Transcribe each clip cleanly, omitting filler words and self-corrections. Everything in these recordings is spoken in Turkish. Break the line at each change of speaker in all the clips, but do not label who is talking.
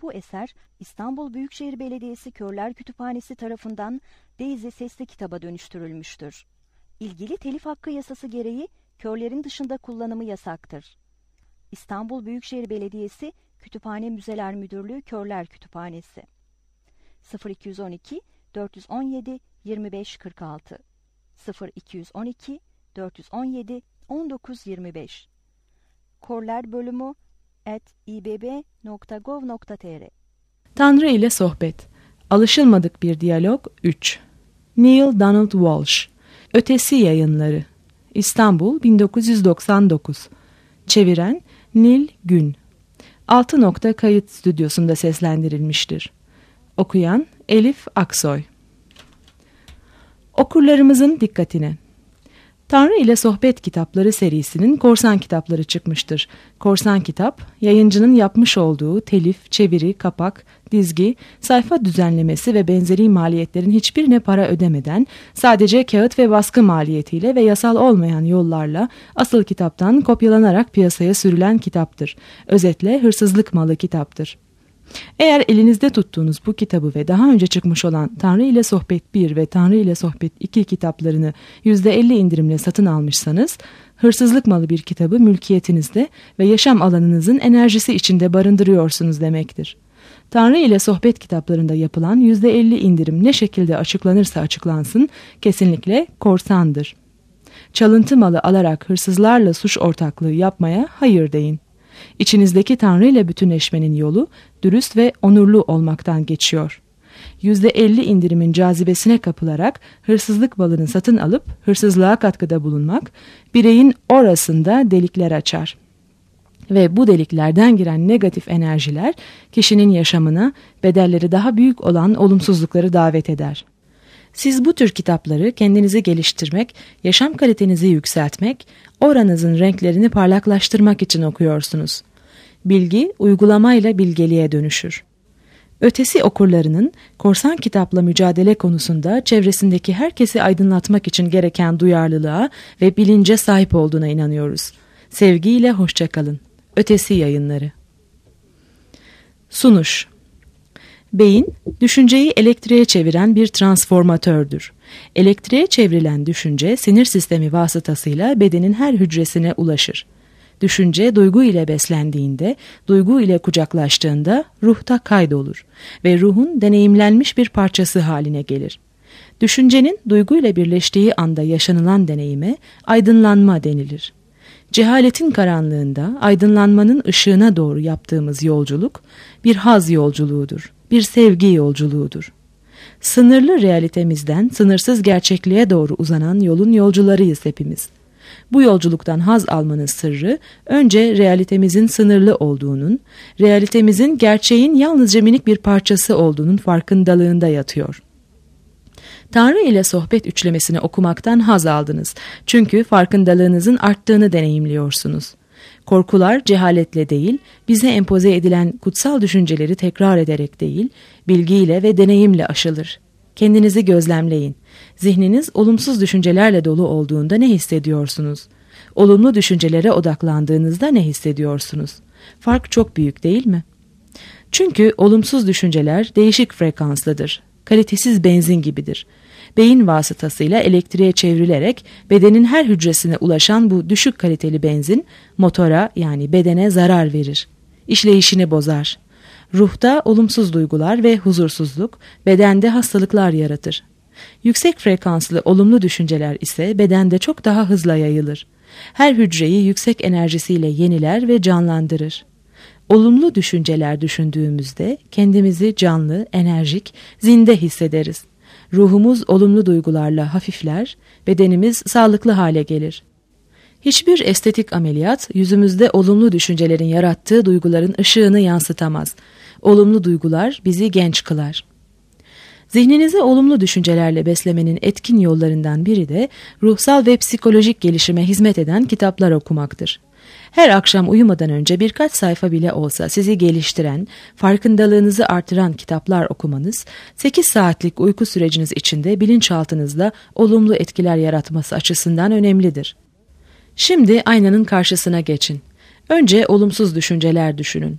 Bu eser İstanbul Büyükşehir Belediyesi Körler Kütüphanesi tarafından Daisy sesli kitaba dönüştürülmüştür. İlgili telif hakkı yasası gereği körlerin dışında kullanımı yasaktır. İstanbul Büyükşehir Belediyesi Kütüphane Müzeler Müdürlüğü Körler Kütüphanesi 0212 417 2546 0212 417 1925 Körler bölümü @ibb.gov.tr
Tanrı ile Sohbet. Alışılmadık bir diyalog 3. Neil Donald Walsh. Ötesi Yayınları. İstanbul 1999. Çeviren Nil Gün. 6 Kayıt Stüdyosu'nda seslendirilmiştir. Okuyan Elif Aksoy. Okurlarımızın dikkatine. Tanrı ile Sohbet kitapları serisinin korsan kitapları çıkmıştır. Korsan kitap, yayıncının yapmış olduğu telif, çeviri, kapak, dizgi, sayfa düzenlemesi ve benzeri maliyetlerin hiçbirine para ödemeden, sadece kağıt ve baskı maliyetiyle ve yasal olmayan yollarla asıl kitaptan kopyalanarak piyasaya sürülen kitaptır. Özetle hırsızlık malı kitaptır. Eğer elinizde tuttuğunuz bu kitabı ve daha önce çıkmış olan Tanrı ile Sohbet 1 ve Tanrı ile Sohbet 2 kitaplarını %50 indirimle satın almışsanız, hırsızlık malı bir kitabı mülkiyetinizde ve yaşam alanınızın enerjisi içinde barındırıyorsunuz demektir. Tanrı ile Sohbet kitaplarında yapılan %50 indirim ne şekilde açıklanırsa açıklansın, kesinlikle korsandır. Çalıntı malı alarak hırsızlarla suç ortaklığı yapmaya hayır deyin. İçinizdeki Tanrı ile bütünleşmenin yolu dürüst ve onurlu olmaktan geçiyor. %50 indirimin cazibesine kapılarak hırsızlık balını satın alıp hırsızlığa katkıda bulunmak, bireyin orasında delikler açar. Ve bu deliklerden giren negatif enerjiler kişinin yaşamına bedelleri daha büyük olan olumsuzlukları davet eder. Siz bu tür kitapları kendinizi geliştirmek, yaşam kalitenizi yükseltmek, oranızın renklerini parlaklaştırmak için okuyorsunuz. Bilgi, uygulamayla bilgeliğe dönüşür. Ötesi okurlarının korsan kitapla mücadele konusunda çevresindeki herkesi aydınlatmak için gereken duyarlılığa ve bilince sahip olduğuna inanıyoruz. Sevgiyle hoşça kalın. Ötesi Yayınları. Sunuş. Beyin, düşünceyi elektriğe çeviren bir transformatördür. Elektriğe çevrilen düşünce sinir sistemi vasıtasıyla bedenin her hücresine ulaşır. Düşünce duygu ile beslendiğinde, duygu ile kucaklaştığında ruhta kaydolur ve ruhun deneyimlenmiş bir parçası haline gelir. Düşüncenin duygu ile birleştiği anda yaşanılan deneyime aydınlanma denilir. Cehaletin karanlığında aydınlanmanın ışığına doğru yaptığımız yolculuk bir haz yolculuğudur, bir sevgi yolculuğudur. Sınırlı realitemizden sınırsız gerçekliğe doğru uzanan yolun yolcularıyız hepimiz. Bu yolculuktan haz almanın sırrı önce realitemizin sınırlı olduğunun, realitemizin gerçeğin yalnızca minik bir parçası olduğunun farkındalığında yatıyor. Tanrı ile Sohbet üçlemesini okumaktan haz aldınız. Çünkü farkındalığınızın arttığını deneyimliyorsunuz. Korkular cehaletle değil, bize empoze edilen kutsal düşünceleri tekrar ederek değil, bilgiyle ve deneyimle aşılır. Kendinizi gözlemleyin. Zihniniz olumsuz düşüncelerle dolu olduğunda ne hissediyorsunuz? Olumlu düşüncelere odaklandığınızda ne hissediyorsunuz? Fark çok büyük değil mi? Çünkü olumsuz düşünceler değişik frekanslıdır. Kalitesiz benzin gibidir. Beyin vasıtasıyla elektriğe çevrilerek bedenin her hücresine ulaşan bu düşük kaliteli benzin motora yani bedene zarar verir. İşleyişini bozar. Ruhta olumsuz duygular ve huzursuzluk, bedende hastalıklar yaratır. Yüksek frekanslı olumlu düşünceler ise bedende çok daha hızla yayılır. Her hücreyi yüksek enerjisiyle yeniler ve canlandırır. Olumlu düşünceler düşündüğümüzde kendimizi canlı, enerjik, zinde hissederiz. Ruhumuz olumlu duygularla hafifler, bedenimiz sağlıklı hale gelir. Hiçbir estetik ameliyat yüzümüzde olumlu düşüncelerin yarattığı duyguların ışığını yansıtamaz. Olumlu duygular bizi genç kılar. Zihninizi olumlu düşüncelerle beslemenin etkin yollarından biri de ruhsal ve psikolojik gelişime hizmet eden kitaplar okumaktır. Her akşam uyumadan önce birkaç sayfa bile olsa sizi geliştiren, farkındalığınızı artıran kitaplar okumanız, 8 saatlik uyku süreciniz içinde bilinçaltınızda olumlu etkiler yaratması açısından önemlidir. Şimdi aynanın karşısına geçin. Önce olumsuz düşünceler düşünün.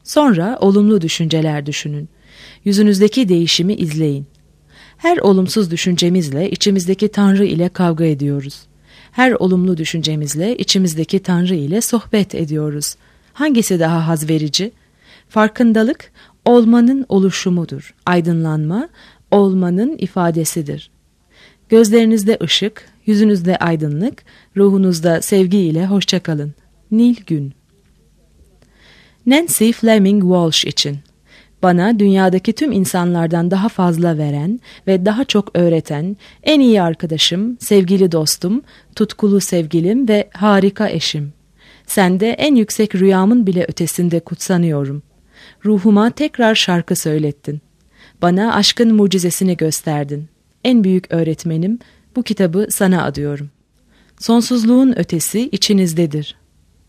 Sonra olumlu düşünceler düşünün. Yüzünüzdeki değişimi izleyin. Her olumsuz düşüncemizle içimizdeki Tanrı ile kavga ediyoruz. Her olumlu düşüncemizle içimizdeki Tanrı ile sohbet ediyoruz. Hangisi daha haz verici? Farkındalık, olmanın oluşumudur. Aydınlanma, olmanın ifadesidir. Gözlerinizde ışık, yüzünüzde aydınlık, ruhunuzda sevgi ile hoşça kalın. Nil Gün. Nancy Fleming Walsh için. Bana dünyadaki tüm insanlardan daha fazla veren ve daha çok öğreten en iyi arkadaşım, sevgili dostum, tutkulu sevgilim ve harika eşim. Sende en yüksek rüyamın bile ötesinde kutsanıyorum. Ruhuma tekrar şarkı söylettin. Bana aşkın mucizesini gösterdin. En büyük öğretmenim, bu kitabı sana adıyorum. Sonsuzluğun ötesi içinizdedir.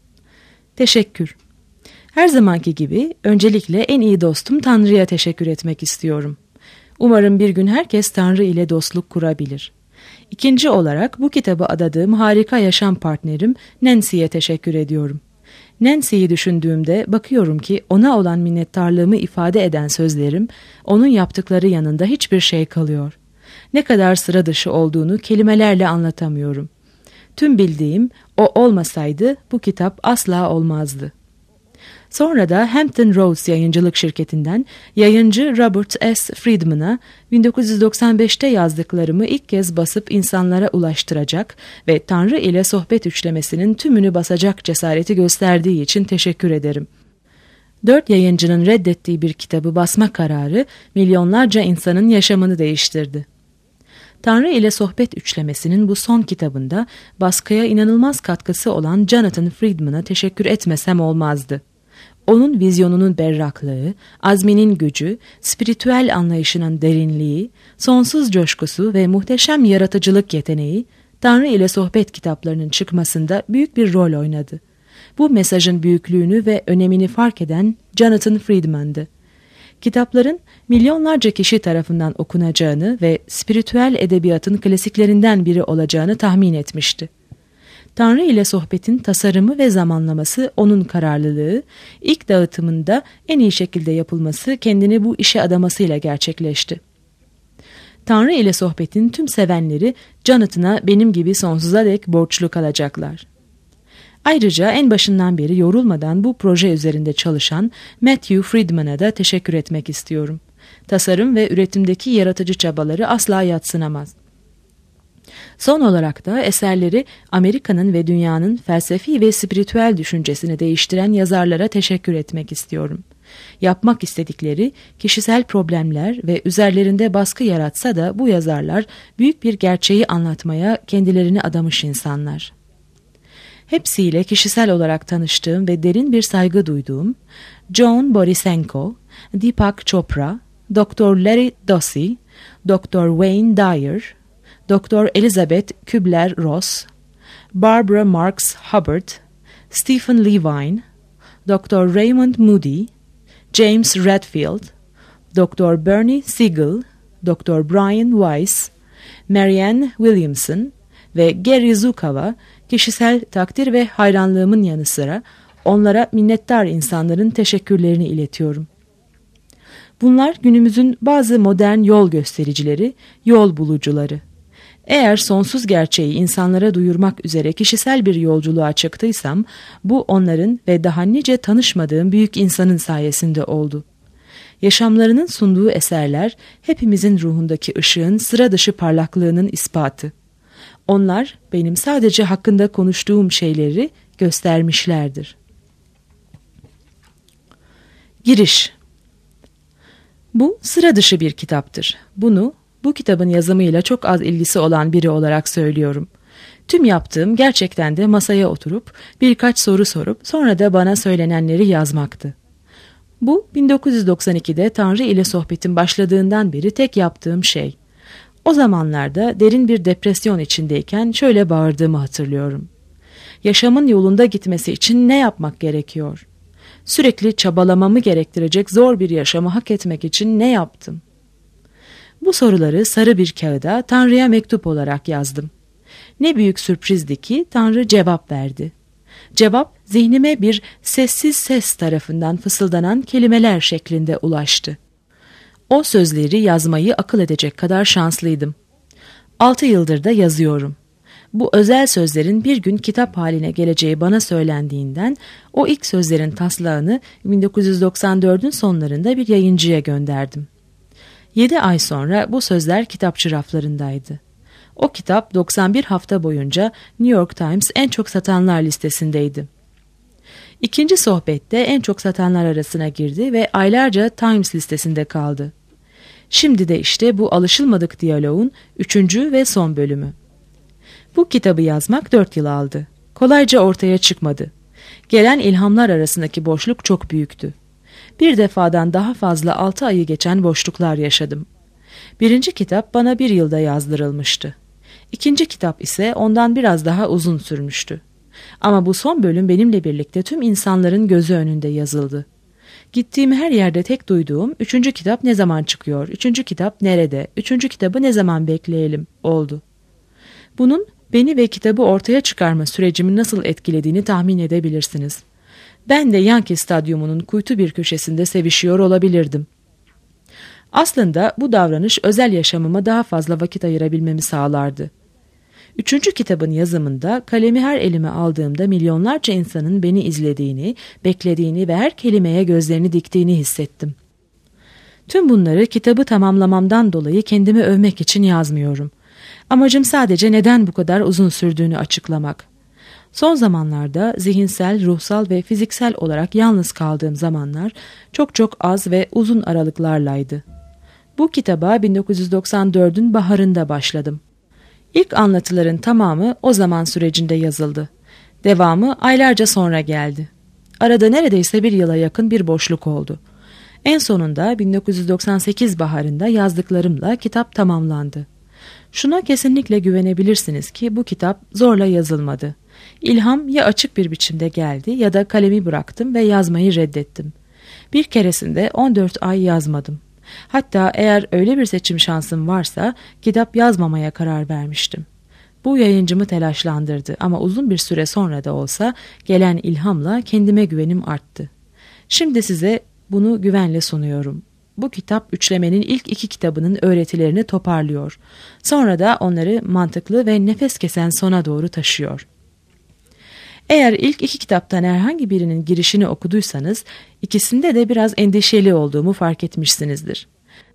Teşekkür. Her zamanki gibi öncelikle en iyi dostum Tanrı'ya teşekkür etmek istiyorum. Umarım bir gün herkes Tanrı ile dostluk kurabilir. İkinci olarak bu kitabı adadığım harika yaşam partnerim Nancy'ye teşekkür ediyorum. Nancy'yi düşündüğümde bakıyorum ki ona olan minnettarlığımı ifade eden sözlerim onun yaptıkları yanında hiçbir şey kalıyor. Ne kadar sıra dışı olduğunu kelimelerle anlatamıyorum. Tüm bildiğim o olmasaydı bu kitap asla olmazdı. Sonra da Hampton Roads yayıncılık şirketinden yayıncı Robert S. Friedman'a 1995'te yazdıklarımı ilk kez basıp insanlara ulaştıracak ve Tanrı ile sohbet üçlemesinin tümünü basacak cesareti gösterdiği için teşekkür ederim. 4 yayıncının reddettiği bir kitabı basma kararı milyonlarca insanın yaşamını değiştirdi. Tanrı ile sohbet üçlemesinin bu son kitabında baskıya inanılmaz katkısı olan Jonathan Friedman'a teşekkür etmesem olmazdı. Onun vizyonunun berraklığı, azminin gücü, spiritüel anlayışının derinliği, sonsuz coşkusu ve muhteşem yaratıcılık yeteneği, Tanrı ile sohbet kitaplarının çıkmasında büyük bir rol oynadı. Bu mesajın büyüklüğünü ve önemini fark eden Jonathan Friedman'dı. Kitapların milyonlarca kişi tarafından okunacağını ve spiritüel edebiyatın klasiklerinden biri olacağını tahmin etmişti. Tanrı ile sohbetin tasarımı ve zamanlaması onun kararlılığı, ilk dağıtımında en iyi şekilde yapılması kendini bu işe adamasıyla gerçekleşti. Tanrı ile sohbetin tüm sevenleri Jonathan'a benim gibi sonsuza dek borçlu kalacaklar. Ayrıca en başından beri yorulmadan bu proje üzerinde çalışan Matthew Friedman'a da teşekkür etmek istiyorum. Tasarım ve üretimdeki yaratıcı çabaları asla yadsınamaz. Son olarak da eserleri Amerika'nın ve dünyanın felsefi ve spiritüel düşüncesini değiştiren yazarlara teşekkür etmek istiyorum. Yapmak istedikleri kişisel problemler ve üzerlerinde baskı yaratsa da bu yazarlar büyük bir gerçeği anlatmaya kendilerini adamış insanlar. Hepsiyle kişisel olarak tanıştığım ve derin bir saygı duyduğum John Borisenko, Deepak Chopra, Dr. Larry Dossey, Dr. Wayne Dyer, Dr. Elizabeth Kübler-Ross, Barbara Marx Hubbard, Stephen Levine, Dr. Raymond Moody, James Redfield, Dr. Bernie Siegel, Dr. Brian Weiss, Marianne Williamson ve Gary Zukawa kişisel takdir ve hayranlığımın yanı sıra onlara minnettar insanların teşekkürlerini iletiyorum. Bunlar günümüzün bazı modern yol göstericileri, yol bulucuları. Eğer sonsuz gerçeği insanlara duyurmak üzere kişisel bir yolculuğa çıktıysam, bu onların ve daha nice tanışmadığım büyük insanın sayesinde oldu. Yaşamlarının sunduğu eserler hepimizin ruhundaki ışığın sıra dışı parlaklığının ispatı. Onlar benim sadece hakkında konuştuğum şeyleri göstermişlerdir. Giriş. Bu sıra dışı bir kitaptır. Bunu bu kitabın yazımıyla çok az ilgisi olan biri olarak söylüyorum. Tüm yaptığım gerçekten de masaya oturup birkaç soru sorup sonra da bana söylenenleri yazmaktı. Bu 1992'de Tanrı ile sohbetin başladığından beri tek yaptığım şey. O zamanlarda derin bir depresyon içindeyken şöyle bağırdığımı hatırlıyorum. Yaşamın yolunda gitmesi için ne yapmak gerekiyor? Sürekli çabalamamı gerektirecek zor bir yaşamı hak etmek için ne yaptım? Bu soruları sarı bir kağıda Tanrı'ya mektup olarak yazdım. Ne büyük sürprizdi ki Tanrı cevap verdi. Cevap zihnime bir sessiz ses tarafından fısıldanan kelimeler şeklinde ulaştı. O sözleri yazmayı akıl edecek kadar şanslıydım. 6 yıldır da yazıyorum. Bu özel sözlerin bir gün kitap haline geleceği bana söylendiğinden o ilk sözlerin taslağını 1994'ün sonlarında bir yayıncıya gönderdim. 7 ay sonra bu sözler kitapçı raflarındaydı. O kitap 91 hafta boyunca New York Times en çok satanlar listesindeydi. İkinci sohbette en çok satanlar arasına girdi ve aylarca Times listesinde kaldı. Şimdi de işte bu alışılmadık diyaloğun 3. ve son bölümü. Bu kitabı yazmak 4 yıl aldı. Kolayca ortaya çıkmadı. Gelen ilhamlar arasındaki boşluk çok büyüktü. Bir defadan daha fazla 6 ayı geçen boşluklar yaşadım. Birinci kitap bana 1 yılda yazdırılmıştı. İkinci kitap ise ondan biraz daha uzun sürmüştü. Ama bu son bölüm benimle birlikte tüm insanların gözü önünde yazıldı. Gittiğim her yerde tek duyduğum 3. kitap ne zaman çıkıyor, 3. kitap nerede, 3. kitabı ne zaman bekleyelim oldu. Bunun beni ve kitabı ortaya çıkarma sürecimi nasıl etkilediğini tahmin edebilirsiniz. Ben de Yankee Stadyumu'nun kuytu bir köşesinde sevişiyor olabilirdim. Aslında bu davranış özel yaşamıma daha fazla vakit ayırabilmemi sağlardı. 3. kitabın yazımında kalemi her elime aldığımda milyonlarca insanın beni izlediğini, beklediğini ve her kelimeye gözlerini diktiğini hissettim. Tüm bunları kitabı tamamlamamdan dolayı kendimi övmek için yazmıyorum. Amacım sadece neden bu kadar uzun sürdüğünü açıklamak. Son zamanlarda zihinsel, ruhsal ve fiziksel olarak yalnız kaldığım zamanlar çok az ve uzun aralıklarlaydı. Bu kitaba 1994'ün baharında başladım. İlk anlatıların tamamı o zaman sürecinde yazıldı. Devamı aylarca sonra geldi. Arada neredeyse 1 yıla yakın bir boşluk oldu. En sonunda 1998 baharında yazdıklarımla kitap tamamlandı. Şuna kesinlikle güvenebilirsiniz ki bu kitap zorla yazılmadı. İlham ya açık bir biçimde geldi ya da kalemi bıraktım ve yazmayı reddettim. Bir keresinde 14 ay yazmadım. Hatta eğer öyle bir seçim şansım varsa kitap yazmamaya karar vermiştim. Bu yayıncımı telaşlandırdı ama uzun bir süre sonra da olsa gelen ilhamla kendime güvenim arttı. Şimdi size bunu güvenle sunuyorum. Bu kitap üçlemenin ilk 2 kitabının öğretilerini toparlıyor. Sonra da onları mantıklı ve nefes kesen sona doğru taşıyor. Eğer ilk 2 kitaptan herhangi birinin girişini okuduysanız, ikisinde de biraz endişeli olduğumu fark etmişsinizdir.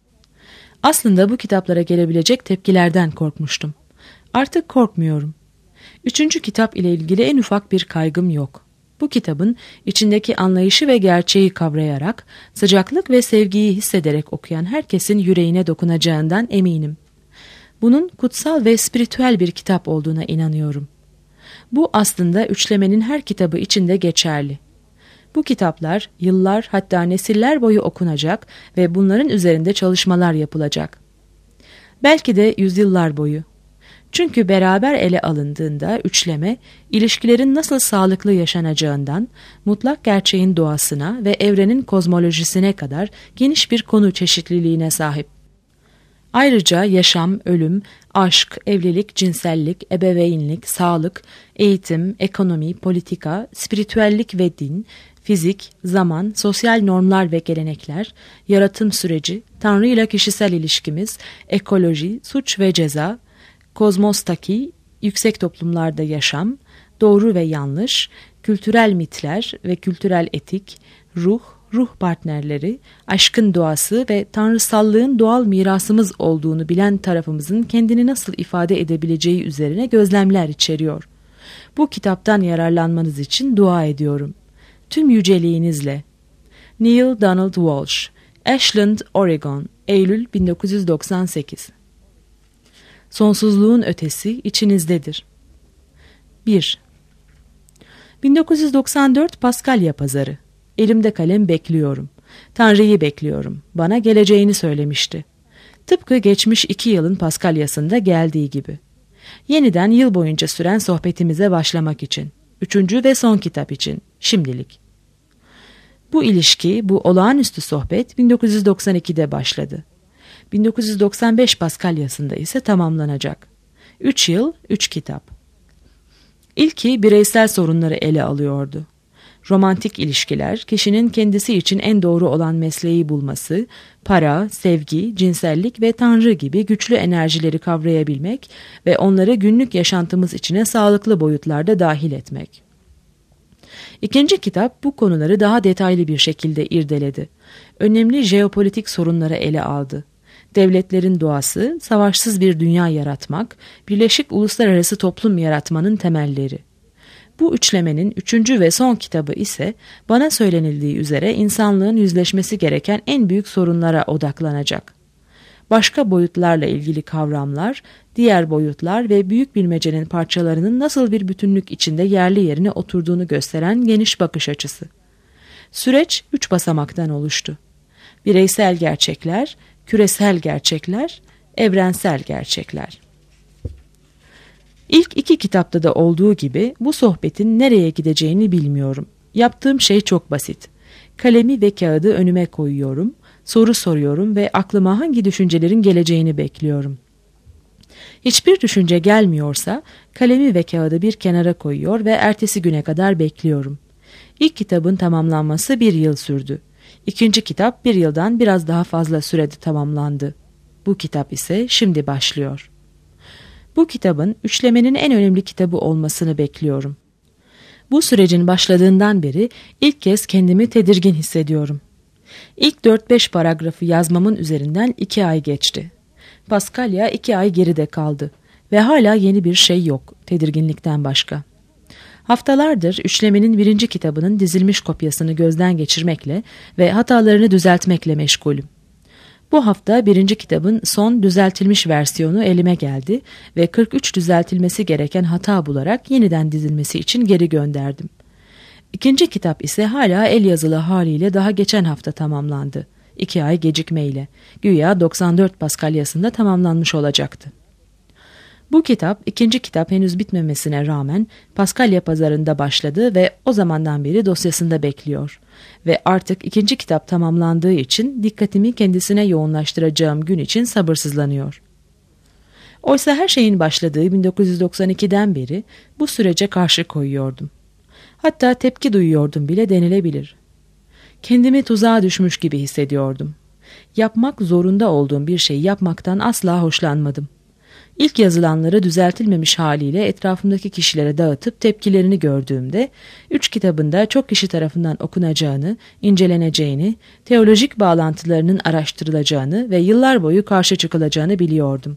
Aslında bu kitaplara gelebilecek tepkilerden korkmuştum. Artık korkmuyorum. 3. kitap ile ilgili en ufak bir kaygım yok. Bu kitabın içindeki anlayışı ve gerçeği kavrayarak, sıcaklık ve sevgiyi hissederek okuyan herkesin yüreğine dokunacağından eminim. Bunun kutsal ve spiritüel bir kitap olduğuna inanıyorum. Bu aslında üçlemenin her kitabı içinde geçerli. Bu kitaplar yıllar hatta nesiller boyu okunacak ve bunların üzerinde çalışmalar yapılacak. Belki de yüzyıllar boyu. Çünkü beraber ele alındığında üçleme, ilişkilerin nasıl sağlıklı yaşanacağından, mutlak gerçeğin doğasına ve evrenin kozmolojisine kadar geniş bir konu çeşitliliğine sahip. Ayrıca yaşam, ölüm, aşk, evlilik, cinsellik, ebeveynlik, sağlık, eğitim, ekonomi, politika, spiritüellik ve din, fizik, zaman, sosyal normlar ve gelenekler, yaratım süreci, Tanrı ile kişisel ilişkimiz, ekoloji, suç ve ceza, kozmostaki, yüksek toplumlarda yaşam, doğru ve yanlış, kültürel mitler ve kültürel etik, ruh partnerleri, aşkın doğası ve tanrısallığın doğal mirasımız olduğunu bilen tarafımızın kendini nasıl ifade edebileceği üzerine gözlemler içeriyor. Bu kitaptan yararlanmanız için dua ediyorum. Tüm yüceliğinizle. Neil Donald Walsh, Ashland, Oregon, Eylül 1998. Sonsuzluğun ötesi içinizdedir. 1. 1994 Paskalya Pazarı. Elimde kalem bekliyorum. Tanrı'yı bekliyorum. Bana geleceğini söylemişti. Tıpkı geçmiş 2 yılın Paskalyasında geldiği gibi. Yeniden yıl boyunca süren sohbetimize başlamak için. 3. ve son kitap için. Şimdilik. Bu ilişki, bu olağanüstü sohbet 1992'de başladı. 1995 Paskalyasında ise tamamlanacak. 3 yıl, 3 kitap. İlki bireysel sorunları ele alıyordu. Romantik ilişkiler, kişinin kendisi için en doğru olan mesleği bulması, para, sevgi, cinsellik ve tanrı gibi güçlü enerjileri kavrayabilmek ve onları günlük yaşantımız içine sağlıklı boyutlarda dahil etmek. İkinci kitap bu konuları daha detaylı bir şekilde irdeledi. Önemli jeopolitik sorunları ele aldı. Devletlerin doğası, savaşsız bir dünya yaratmak, birleşik uluslararası toplum yaratmanın temelleri. Bu üçlemenin üçüncü ve son kitabı ise bana söylenildiği üzere insanlığın yüzleşmesi gereken en büyük sorunlara odaklanacak. Başka boyutlarla ilgili kavramlar, diğer boyutlar ve büyük bilmecenin parçalarının nasıl bir bütünlük içinde yerli yerine oturduğunu gösteren geniş bakış açısı. Süreç 3 basamaktan oluştu. Bireysel gerçekler, küresel gerçekler, evrensel gerçekler. İlk 2 kitapta da olduğu gibi bu sohbetin nereye gideceğini bilmiyorum. Yaptığım şey çok basit. Kalemi ve kağıdı önüme koyuyorum, soru soruyorum ve aklıma hangi düşüncelerin geleceğini bekliyorum. Hiçbir düşünce gelmiyorsa kalemi ve kağıdı bir kenara koyuyor ve ertesi güne kadar bekliyorum. İlk kitabın tamamlanması 1 yıl sürdü. İkinci kitap 1 yıldan biraz daha fazla sürede tamamlandı. Bu kitap ise şimdi başlıyor. Bu kitabın üçlemenin en önemli kitabı olmasını bekliyorum. Bu sürecin başladığından beri ilk kez kendimi tedirgin hissediyorum. İlk 4-5 paragrafı yazmamın üzerinden 2 ay geçti. Paskalya 2 ay geride kaldı ve hala yeni bir şey yok tedirginlikten başka. Haftalardır üçlemenin 1. kitabının dizilmiş kopyasını gözden geçirmekle ve hatalarını düzeltmekle meşgulüm. Bu hafta 1. kitabın son düzeltilmiş versiyonu elime geldi ve 43 düzeltilmesi gereken hata bularak yeniden dizilmesi için geri gönderdim. 2. kitap ise hala el yazılı haliyle daha geçen hafta tamamlandı. 2 ay gecikmeyle. Güya 94 Paskalyasında tamamlanmış olacaktı. Bu kitap 2. kitap henüz bitmemesine rağmen Paskalya pazarında başladı ve o zamandan beri dosyasında bekliyor. Ve artık 2. kitap tamamlandığı için dikkatimi kendisine yoğunlaştıracağım gün için sabırsızlanıyor. Oysa her şeyin başladığı 1992'den beri bu sürece karşı koyuyordum. Hatta tepki duyuyordum bile denilebilir. Kendimi tuzağa düşmüş gibi hissediyordum. Yapmak zorunda olduğum bir şeyi yapmaktan asla hoşlanmadım. İlk yazılanları düzeltilmemiş haliyle etrafımdaki kişilere dağıtıp tepkilerini gördüğümde 3 kitabında çok kişi tarafından okunacağını, inceleneceğini, teolojik bağlantılarının araştırılacağını ve yıllar boyu karşı çıkılacağını biliyordum.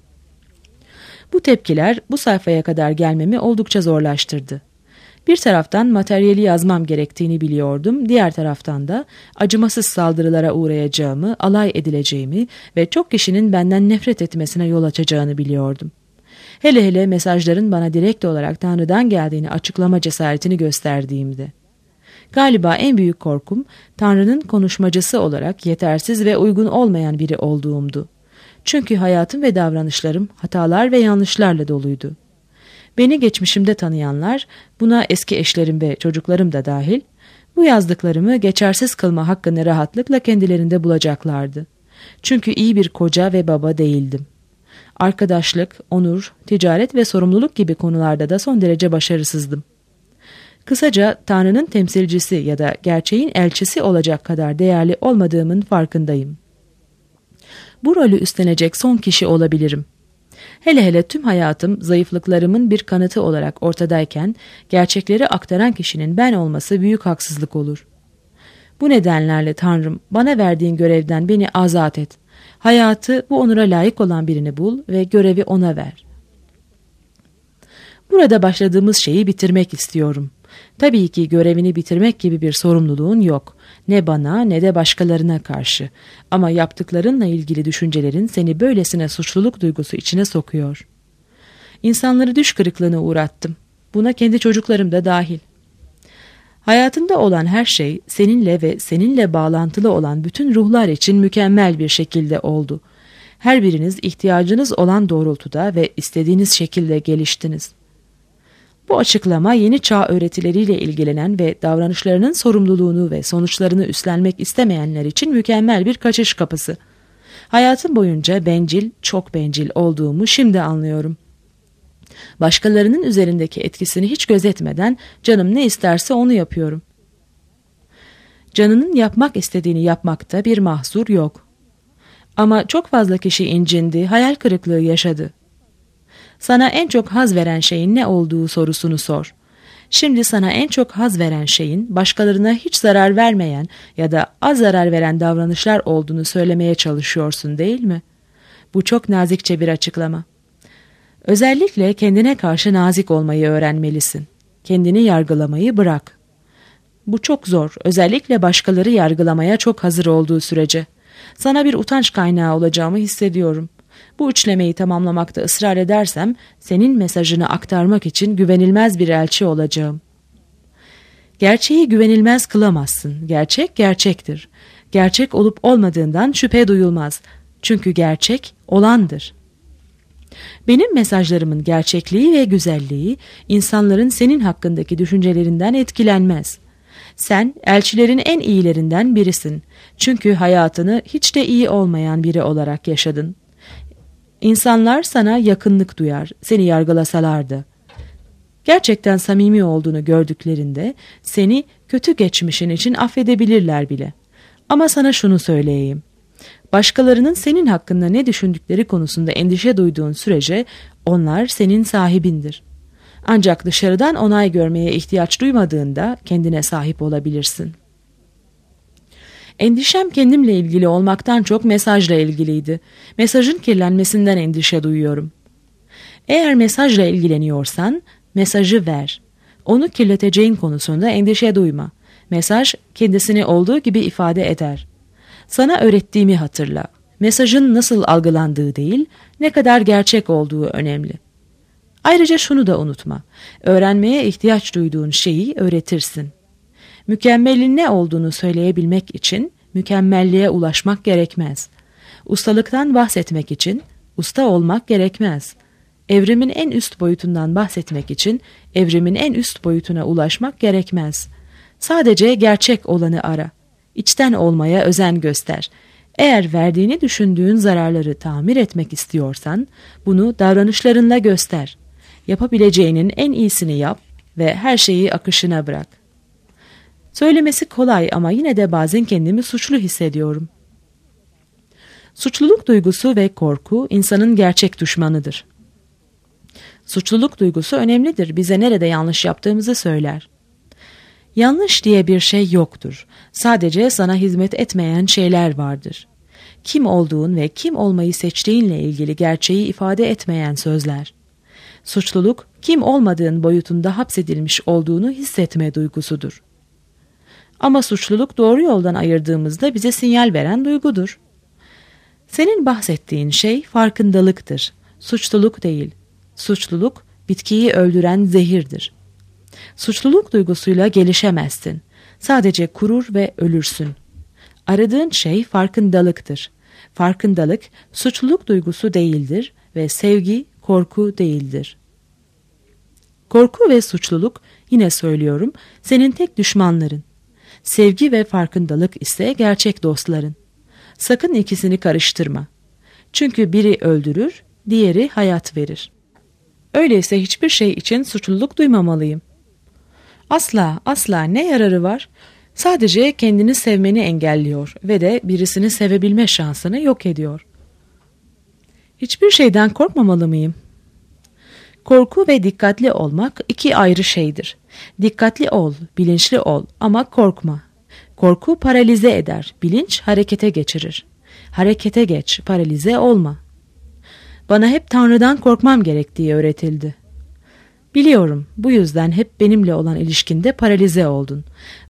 Bu tepkiler bu sayfaya kadar gelmemi oldukça zorlaştırdı. Bir taraftan materyali yazmam gerektiğini biliyordum, diğer taraftan da acımasız saldırılara uğrayacağımı, alay edileceğimi ve çok kişinin benden nefret etmesine yol açacağını biliyordum. Hele hele mesajların bana direkt olarak Tanrı'dan geldiğini açıklama cesaretini gösterdiğimde. Galiba en büyük korkum Tanrı'nın konuşmacısı olarak yetersiz ve uygun olmayan biri olduğumdu. Çünkü hayatım ve davranışlarım hatalar ve yanlışlarla doluydu. Beni geçmişimde tanıyanlar, buna eski eşlerim ve çocuklarım da dahil, bu yazdıklarımı geçersiz kılma hakkını rahatlıkla kendilerinde bulacaklardı. Çünkü iyi bir koca ve baba değildim. Arkadaşlık, onur, ticaret ve sorumluluk gibi konularda da son derece başarısızdım. Kısaca Tanrı'nın temsilcisi ya da gerçeğin elçisi olacak kadar değerli olmadığımın farkındayım. Bu rolü üstlenecek son kişi olabilirim. Hele hele tüm hayatım zayıflıklarımın bir kanıtı olarak ortadayken gerçekleri aktaran kişinin ben olması büyük haksızlık olur. Bu nedenlerle Tanrım, bana verdiğin görevden beni azat et. Hayatı bu onura layık olan birini bul ve görevi ona ver. Burada başladığımız şeyi bitirmek istiyorum. Tabii ki görevini bitirmek gibi bir sorumluluğun yok. Ne bana ne de başkalarına karşı. Ama yaptıklarınla ilgili düşüncelerin seni böylesine suçluluk duygusu içine sokuyor. İnsanları düş kırıklığına uğrattım. Buna kendi çocuklarım da dahil. Hayatımda olan her şey seninle ve seninle bağlantılı olan bütün ruhlar için mükemmel bir şekilde oldu. Her biriniz ihtiyacınız olan doğrultuda ve istediğiniz şekilde geliştiniz. Bu açıklama yeni çağ öğretileriyle ilgilenen ve davranışlarının sorumluluğunu ve sonuçlarını üstlenmek istemeyenler için mükemmel bir kaçış kapısı. Hayatım boyunca bencil, çok bencil olduğumu şimdi anlıyorum. Başkalarının üzerindeki etkisini hiç gözetmeden canım ne isterse onu yapıyorum. Canının yapmak istediğini yapmakta bir mahzur yok. Ama çok fazla kişi incindi, hayal kırıklığı yaşadı. Sana en çok haz veren şeyin ne olduğu sorusunu sor. Şimdi sana en çok haz veren şeyin başkalarına hiç zarar vermeyen ya da az zarar veren davranışlar olduğunu söylemeye çalışıyorsun, değil mi? Bu çok nazikçe bir açıklama. Özellikle kendine karşı nazik olmayı öğrenmelisin. Kendini yargılamayı bırak. Bu çok zor, özellikle başkaları yargılamaya çok hazır olduğu sürece. Sana bir utanç kaynağı olacağımı hissediyorum. Bu üçlemeyi tamamlamakta ısrar edersem senin mesajını aktarmak için güvenilmez bir elçi olacağım. Gerçeği güvenilmez kılamazsın. Gerçek gerçektir. Gerçek olup olmadığından şüphe duyulmaz. Çünkü gerçek olandır. Benim mesajlarımın gerçekliği ve güzelliği insanların senin hakkındaki düşüncelerinden etkilenmez. Sen elçilerin en iyilerinden birisin. Çünkü hayatını hiç de iyi olmayan biri olarak yaşadın. İnsanlar sana yakınlık duyar, seni yargılasalardı. Gerçekten samimi olduğunu gördüklerinde seni kötü geçmişin için affedebilirler bile. Ama sana şunu söyleyeyim. Başkalarının senin hakkında ne düşündükleri konusunda endişe duyduğun sürece onlar senin sahibindir. Ancak dışarıdan onay görmeye ihtiyaç duymadığında kendine sahip olabilirsin. Endişem kendimle ilgili olmaktan çok mesajla ilgiliydi. Mesajın kirlenmesinden endişe duyuyorum. Eğer mesajla ilgileniyorsan mesajı ver. Onu kirleteceğin konusunda endişe duyma. Mesaj kendisini olduğu gibi ifade eder. Sana öğrettiğimi hatırla. Mesajın nasıl algılandığı değil, ne kadar gerçek olduğu önemli. Ayrıca şunu da unutma. Öğrenmeye ihtiyaç duyduğun şeyi öğretirsin. Mükemmelin ne olduğunu söyleyebilmek için mükemmelliğe ulaşmak gerekmez. Ustalıktan bahsetmek için usta olmak gerekmez. Evrimin en üst boyutundan bahsetmek için evrimin en üst boyutuna ulaşmak gerekmez. Sadece gerçek olanı ara. İçten olmaya özen göster. Eğer verdiğini düşündüğün zararları tamir etmek istiyorsan bunu davranışlarınla göster. Yapabileceğinin en iyisini yap ve her şeyi akışına bırak. Söylemesi kolay ama yine de bazen kendimi suçlu hissediyorum. Suçluluk duygusu ve korku insanın gerçek düşmanıdır. Suçluluk duygusu önemlidir. Bize nerede yanlış yaptığımızı söyler. Yanlış diye bir şey yoktur. Sadece sana hizmet etmeyen şeyler vardır. Kim olduğun ve kim olmayı seçtiğinle ilgili gerçeği ifade etmeyen sözler. Suçluluk, kim olmadığın boyutunda hapsedilmiş olduğunu hissetme duygusudur. Ama suçluluk doğru yoldan ayırdığımızda bize sinyal veren duygudur. Senin bahsettiğin şey farkındalıktır. Suçluluk değil. Suçluluk, bitkiyi öldüren zehirdir. Suçluluk duygusuyla gelişemezsin. Sadece kurur ve ölürsün. Aradığın şey farkındalıktır. Farkındalık, suçluluk duygusu değildir ve sevgi, korku değildir. Korku ve suçluluk, yine söylüyorum, senin tek düşmanların. Sevgi ve farkındalık ise gerçek dostların. Sakın ikisini karıştırma. Çünkü biri öldürür, diğeri hayat verir. Öyleyse hiçbir şey için suçluluk duymamalıyım. Asla, asla ne yararı var? Sadece kendini sevmeni engelliyor ve de birisini sevebilme şansını yok ediyor. Hiçbir şeyden korkmamalı mıyım? Korku ve dikkatli olmak iki ayrı şeydir. Dikkatli ol, bilinçli ol ama korkma. Korku paralize eder, bilinç harekete geçirir. Harekete geç, paralize olma. Bana hep Tanrı'dan korkmam gerektiği öğretildi. Biliyorum, bu yüzden hep benimle olan ilişkinde paralize oldun.